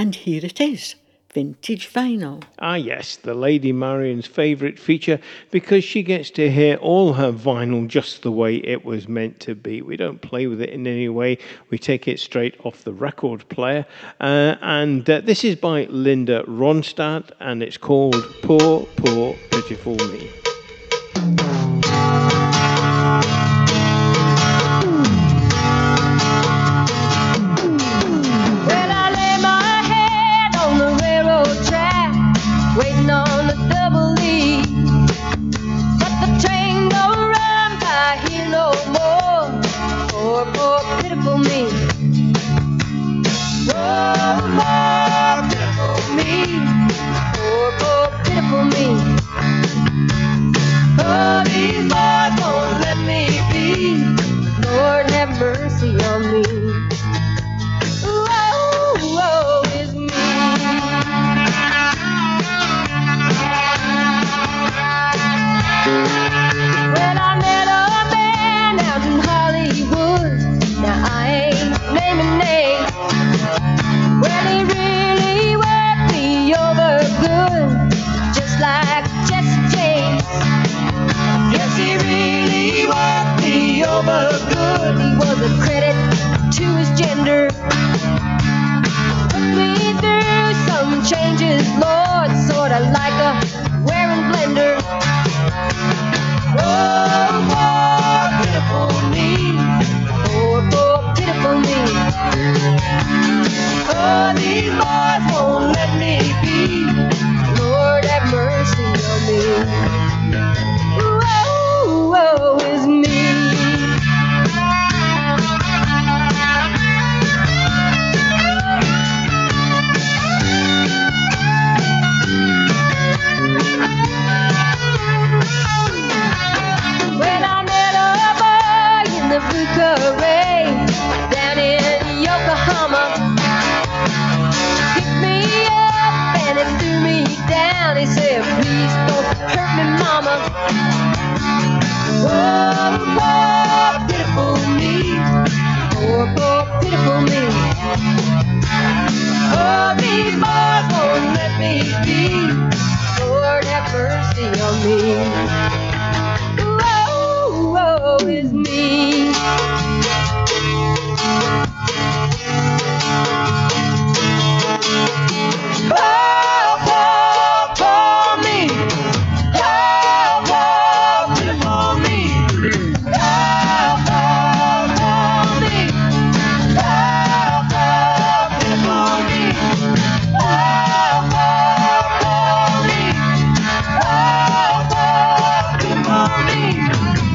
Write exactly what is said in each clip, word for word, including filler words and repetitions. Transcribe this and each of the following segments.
And here it is, vintage vinyl. Ah yes, the Lady Marion's favourite feature, because she gets to hear all her vinyl just the way it was meant to be. We don't play with it in any way, we take it straight off the record player. Uh, and uh, this is by Linda Ronstadt, and it's called Poor, Poor, Pitiful Me. Waiting on the double E, but the train don't run by here no more. Poor, poor, pitiful me. Poor, poor, pitiful me. Poor, poor, pitiful me. Oh, these boys won't let me be. Lord have mercy on me. Whoa, whoa, it's me. Well, I met a man out in Hollywood. Now I ain't naming names. Well, he really worked me over good, just like Jesse James. Yes, he really worked me over good. He was a credit to his gender. Put me through some changes, Lord, sorta like a wearing blender. Oh, poor, pitiful me. Poor, poor, pitiful me. Oh, these boys won't let me be. Lord have mercy on me. Whoa, whoa, it's me. When I met a boy in the blue Caray down in Yokohama, picked me up and he threw me down. He said, please don't hurt me, mama. Oh, poor, pitiful me. Poor, poor, pitiful me. Oh, these boys won't let me be. Lord have mercy on me. Whoa, whoa, it's me. Poor, poor, poor me. Poor, poor, pitiful me. Poor, poor, poor me. Poor, poor, pitiful me. Poor, poor, poor me. Poor, poor, pitiful me.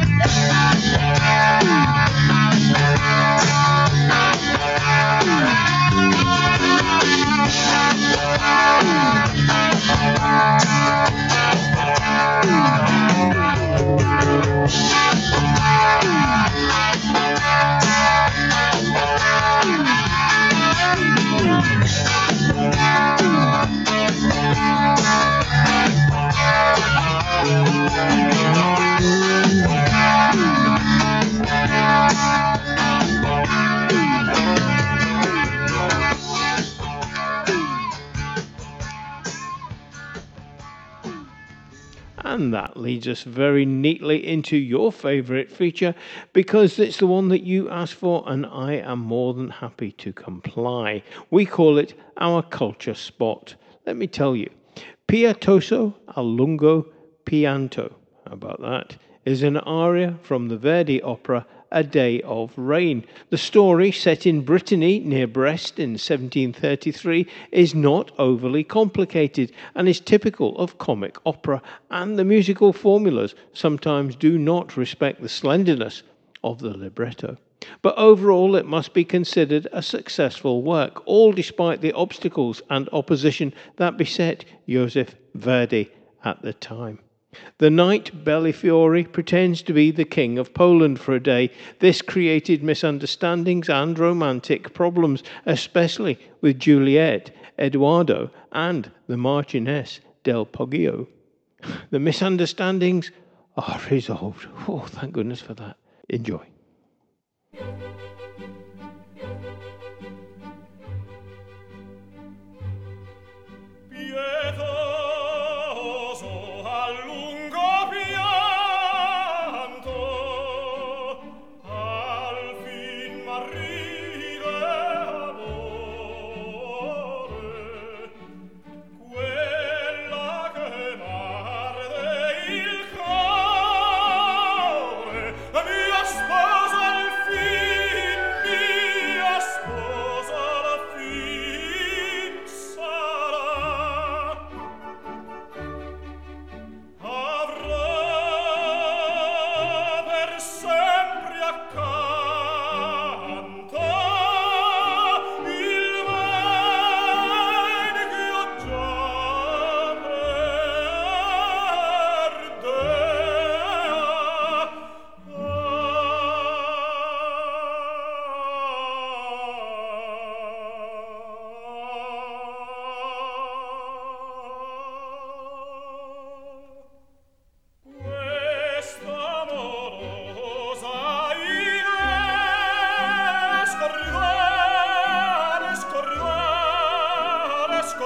And that leads us very neatly into your favourite feature, because it's the one that you asked for and I am more than happy to comply. We call it our culture spot. Let me tell you, Pietoso a lungo pianto, how about that, is an aria from the Verdi opera A Day of Rain. The story, set in Brittany near Brest in seventeen thirty-three, is not overly complicated and is typical of comic opera, and the musical formulas sometimes do not respect the slenderness of the libretto. But overall it must be considered a successful work, all despite the obstacles and opposition that beset Joseph Verdi at the time. The knight Bellifiore pretends to be the king of Poland for a day. This created misunderstandings and romantic problems, especially with Juliet, Eduardo, and the Marchioness del Poggio. The misunderstandings are resolved. Oh, thank goodness for that. Enjoy.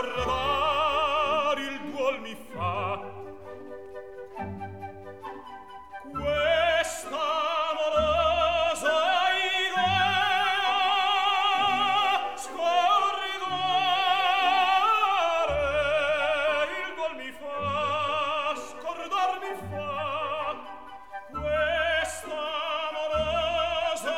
scordar il duol mi fa questa amorosa idea scordare il duol mi fa scordar mi fa questa amorosa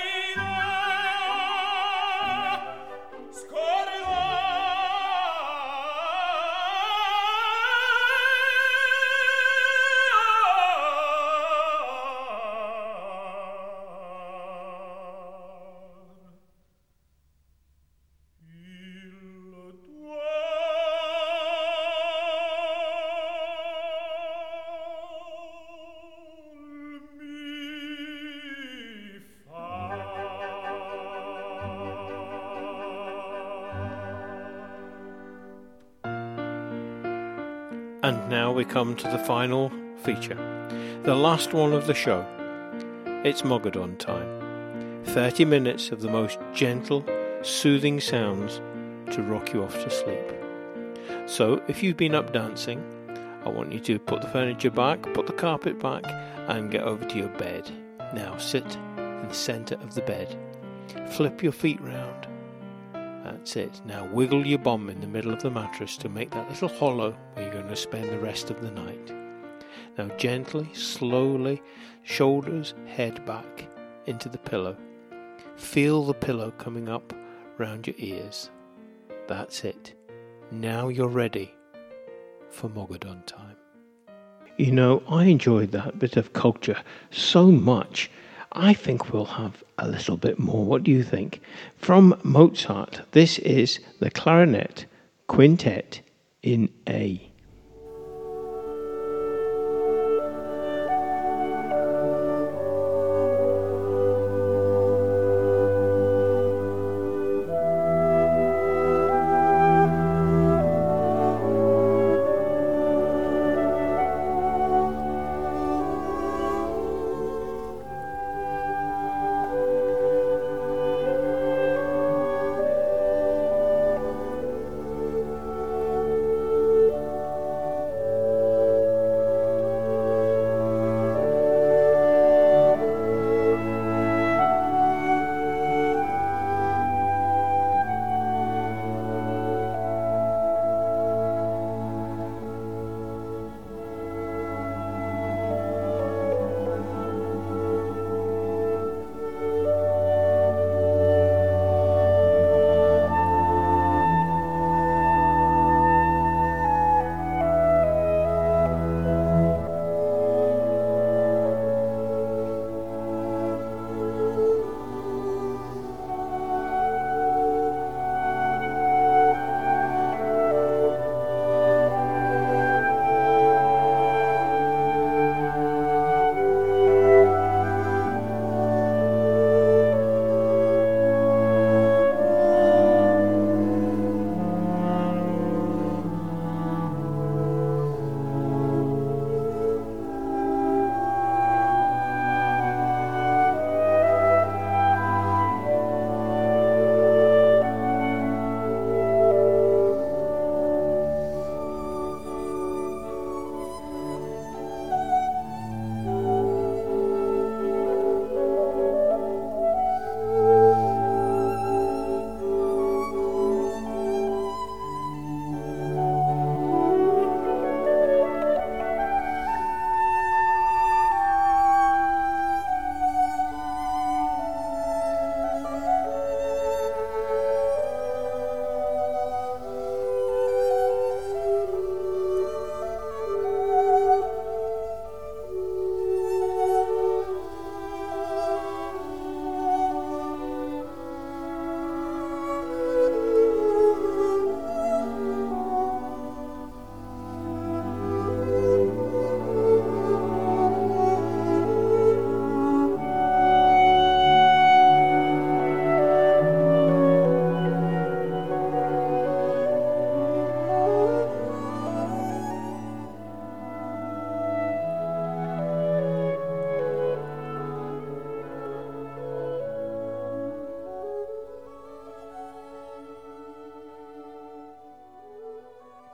And now we come to the final feature, the last one of the show. It's Mogadon time. thirty minutes of the most gentle, soothing sounds to rock you off to sleep. So, if you've been up dancing, I want you to put the furniture back, put the carpet back, and get over to your bed. Now sit in the centre of the bed. Flip your feet round. That's it. Now wiggle your bum in the middle of the mattress to make that little hollow where you're going to spend the rest of the night. Now gently, slowly, shoulders, head back into the pillow. Feel the pillow coming up round your ears. That's it. Now you're ready for Mogadon time. You know, I enjoyed that bit of culture so much. I think we'll have a little bit more. What do you think? From Mozart, this is the Clarinet Quintet in A.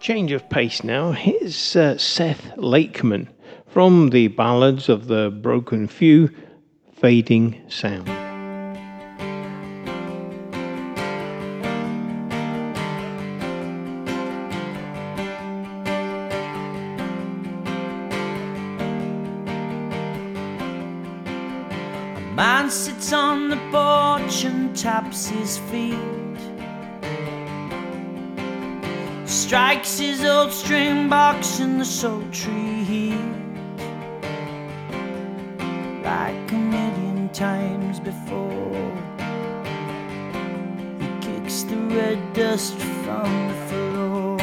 Change of pace now. Here's uh, Seth Lakeman from the Ballads of the Broken Few, Fading Sound. Man sits on the porch and taps his feet, strikes his old string box in the sultry heat. Like a million times before, he kicks the red dust from the floor.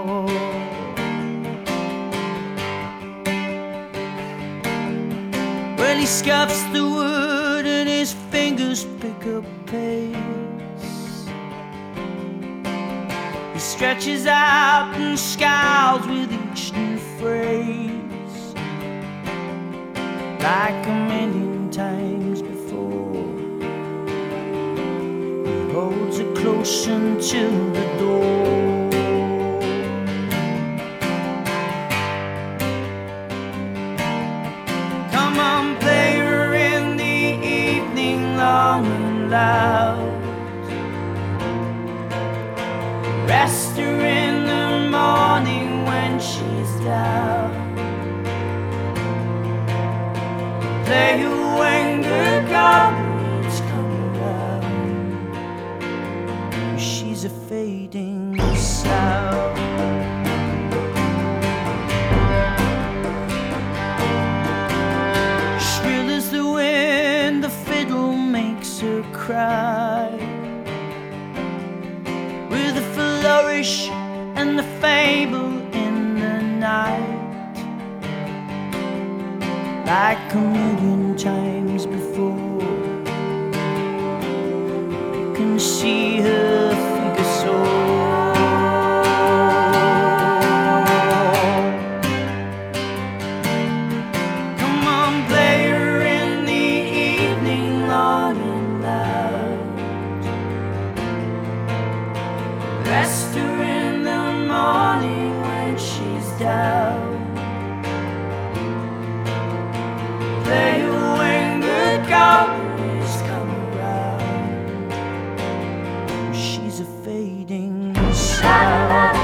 Well, he scuffs the wood and his fingers pick up pace. He stretches out and scowls with each new phrase. Like a million times before, he holds it close until the door. Come on, play her in the evening long and loud. Rest her in the morning when she's down. Play her when good company's come around. She's a fading sound. Shrill as the wind, the fiddle makes her cry. With a flourish and the fable in the night. Like a million times before, you can see her figure soar. Come on, play her in the evening long and loud. Rest her in the morning when she's down. Play her when good company's come around. She's a fading sound.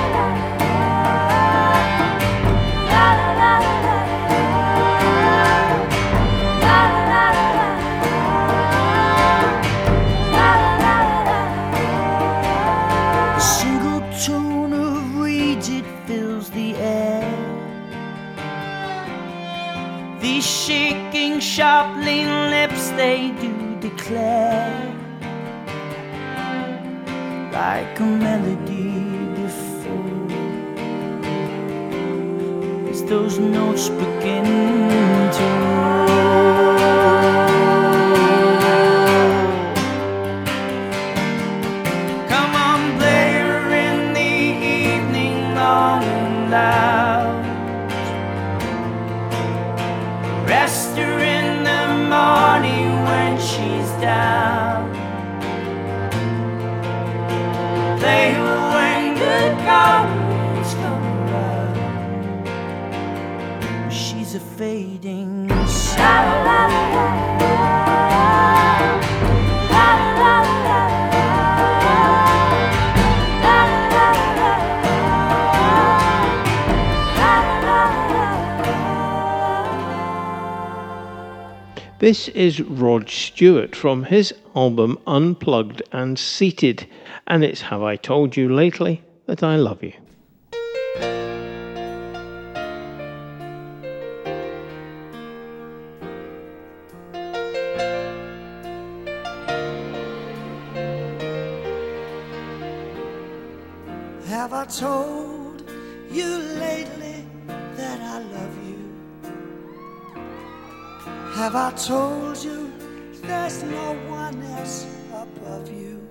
A single tone of reeds, it fills the air. These shaking, sharp, lean lips, they do declare. Like a melody before, as those notes begin to roll. Come on, play her in the evening long and loud. Rest her in the morning when she's down. Play her when good company's come around. She's a fading sound. This is Rod Stewart from his album Unplugged and Seated, and it's Have I Told You Lately That I Love You. Have I told you lately that I love you? Have I told you there's no one else above you?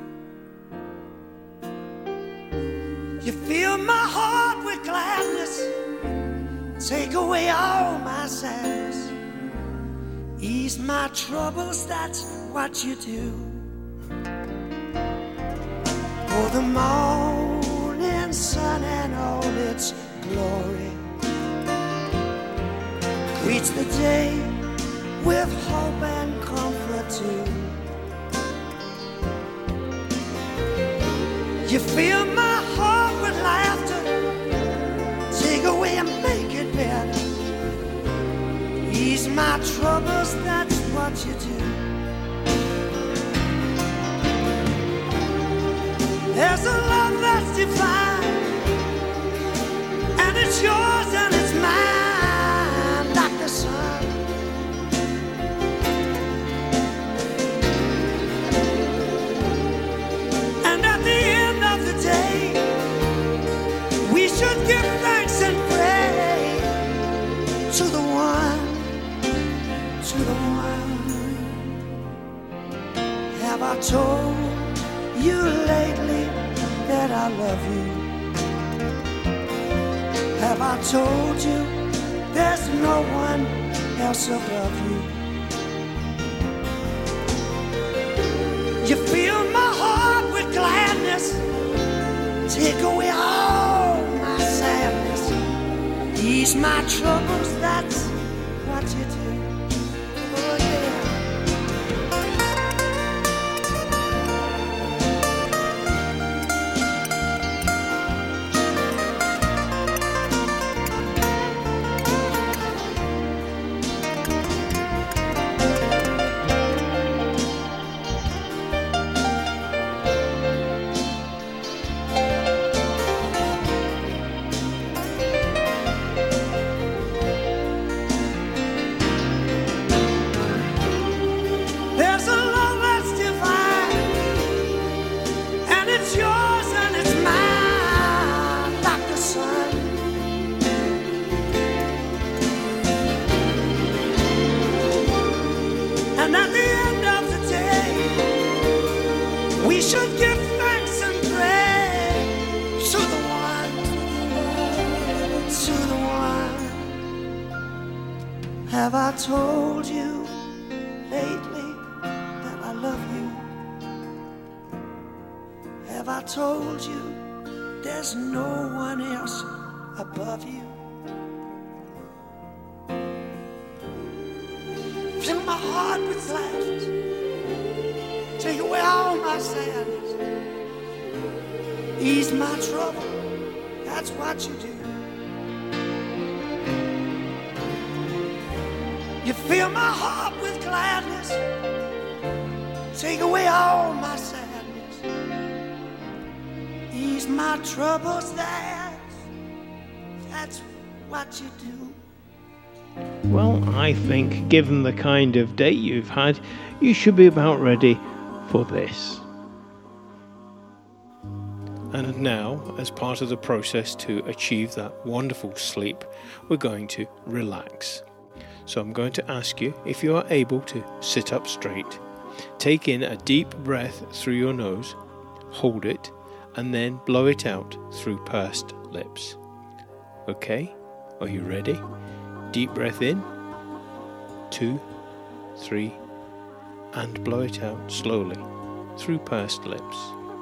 You fill my heart with gladness, take away all my sadness, ease my troubles, that's what you do. For the morning sun and all its glory. Reach the day with hope and comfort too. You fill my heart with laughter, take away and make it better. Ease my troubles, that's what you do. There's a love that's divine, and it's yours and it's mine, like the sun. And at the end of the day, we should give thanks and pray to the one, to the one. Have I told you lately that I love you? Have I told you there's no one else above you? You fill my heart with gladness, take away all my sadness, ease my troubles, that's what you do. Oh yeah. And at the end of the day, we should give thanks and pray to the one, to the one. Have I told you lately that I love you? Have I told you there's no one else above you? Fill my heart with gladness, take away all my sadness, ease my trouble, that's what you do. You fill my heart with gladness, take away all my sadness, ease my troubles, that's, that's what you do. Well, I think given the kind of day you've had, you should be about ready for this. And now, as part of the process to achieve that wonderful sleep, we're going to relax. So I'm going to ask you if you are able to sit up straight, take in a deep breath through your nose, hold it, and then blow it out through pursed lips. Okay, are you ready? Deep breath in, two, three, and blow it out slowly through pursed lips.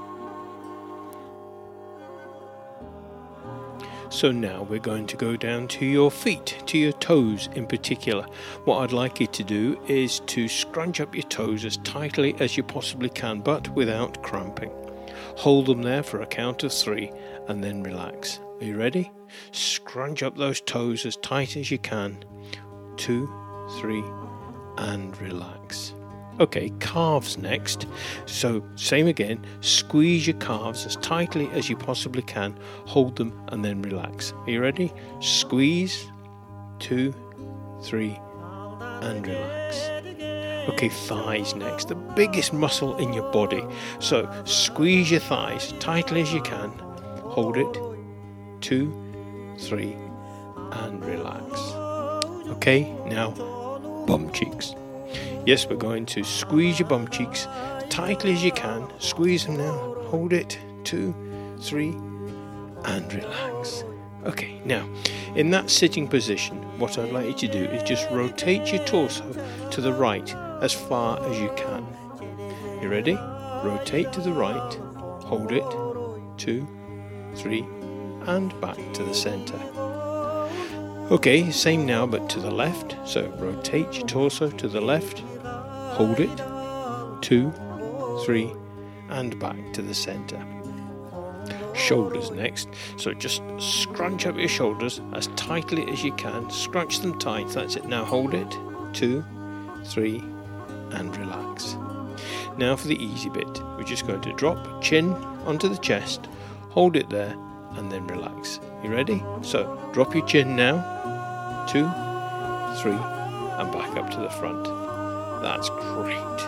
So now we're going to go down to your feet, to your toes in particular. What I'd like you to do is to scrunch up your toes as tightly as you possibly can, but without cramping. Hold them there for a count of three and then relax. Are you ready? Scrunch up those toes as tight as you can. Two, three, and relax. Okay, calves next. So same again, squeeze your calves as tightly as you possibly can. Hold them and then relax. Are you ready? Squeeze. Two, three, and relax. Okay, thighs next, the biggest muscle in your body. So squeeze your thighs tightly as you can. Hold it. Two, three, and relax. Okay, now bum cheeks. Yes, we're going to squeeze your bum cheeks tightly as you can. Squeeze them now. Hold it. Two, three, and relax. Okay, now in that sitting position, what I'd like you to do is just rotate your torso to the right as far as you can. You ready? Rotate to the right. Hold it. Two, three, and back to the centre. Okay, same now but to the left. So rotate your torso to the left, hold it, two, three, and back to the centre. Shoulders next, so just scrunch up your shoulders as tightly as you can, scrunch them tight, that's it. Now hold it, two, three, and relax. Now for the easy bit, we're just going to drop chin onto the chest, hold it there, and then relax. You ready? So drop your chin now, two, three, and back up to the front. That's great.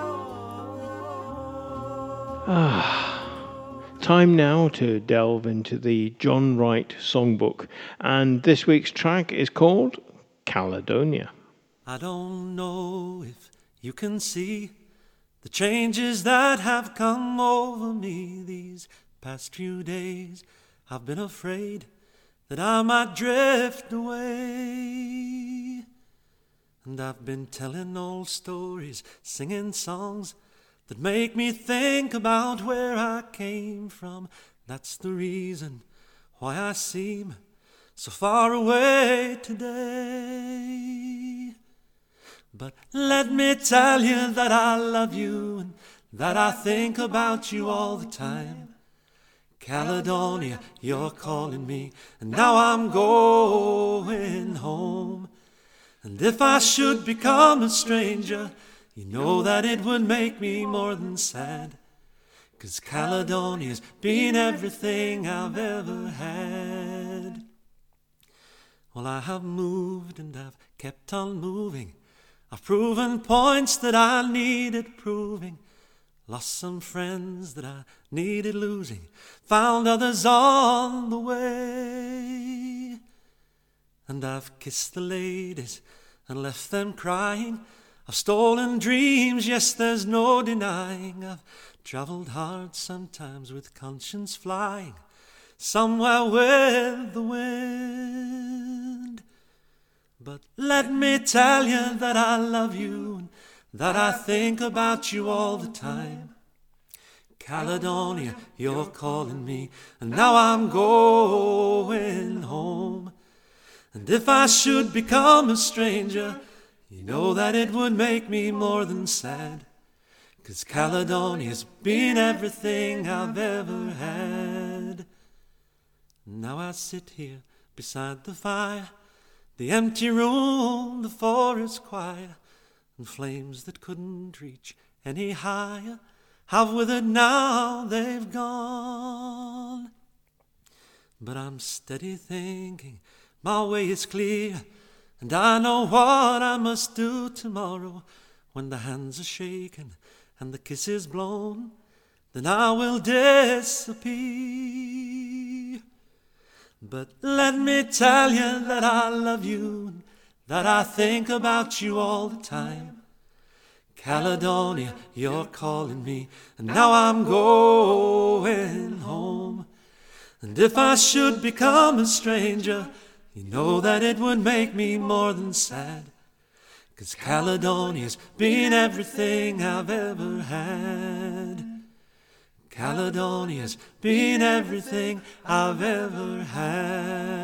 Ah. Time now to delve into the John Wright songbook, and this week's track is called Caledonia. I don't know if you can see the changes that have come over me these past few days. I've been afraid that I might drift away, and I've been telling old stories, singing songs that make me think about where I came from. That's the reason why I seem so far away today. But let me tell you that I love you and that I think about you all the time. Caledonia, you're calling me, and now I'm going home. And if I should become a stranger, you know that it would make me more than sad, 'cause Caledonia's been everything I've ever had. Well, I have moved and I've kept on moving. I've proven points that I needed proving, lost some friends that I needed losing, found others on the way. And I've kissed the ladies and left them crying. I've stolen dreams, yes, there's no denying. I've travelled hard sometimes with conscience flying, somewhere with the wind. But let me tell you that I love you and that I think about you all the time. Caledonia, you're calling me, and now I'm going home. And if I should become a stranger, you know that it would make me more than sad, 'cause Caledonia's been everything I've ever had. Now I sit here beside the fire, the empty room, the forest quiet, and flames that couldn't reach any higher have withered now they've gone. But I'm steady thinking my way is clear, and I know what I must do tomorrow. When the hands are shaken and the kiss is blown, then I will disappear. But let me tell you that I love you, that I think about you all the time. Caledonia, you're calling me, and now I'm going home. And if I should become a stranger, you know that it would make me more than sad, 'cause Caledonia's been everything I've ever had. Caledonia's been everything I've ever had.